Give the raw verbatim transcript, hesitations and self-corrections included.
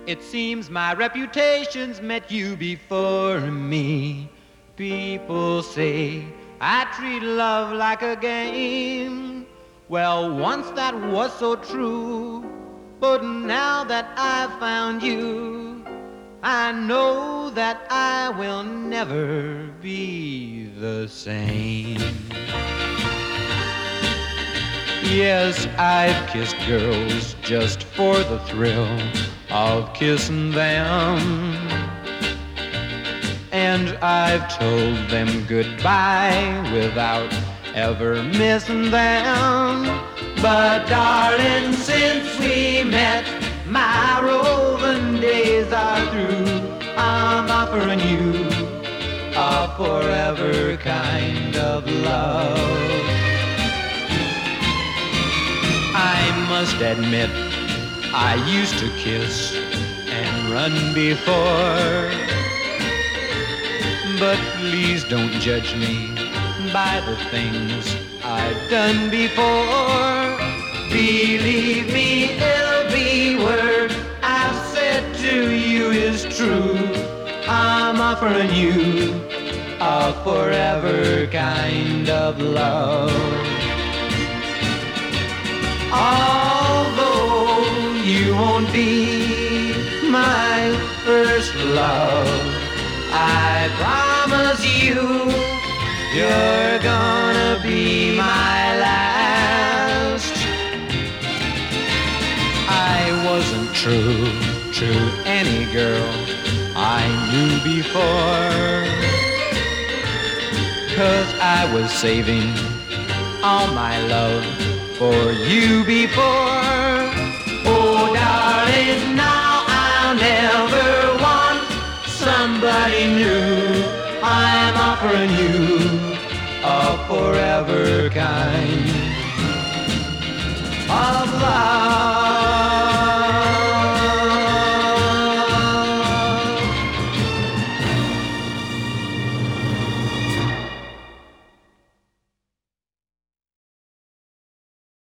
It seems my reputation's met you before me. People say I treat love like a game. Well, once that was so true, but now that I've found you, I know that I will never be the same. Yes, I've kissed girls just for the thrill of kissing them, and I've told them goodbye without ever missing them. But darling, since we met, my roving days are through. I'm offering you a forever kind of love. I must admit, I used to kiss and run before, but please don't judge me by the things I've done before. Believe me, every word I've said to you is true. I'm offering you a forever kind of love. Although you won't be my first love, I promise you, you're gonna be my last. I wasn't true to any girl I knew before, 'cause I was saving all my love for you before. Oh, darling, now I'll never want somebody new. I'm offering you a forever kind of love.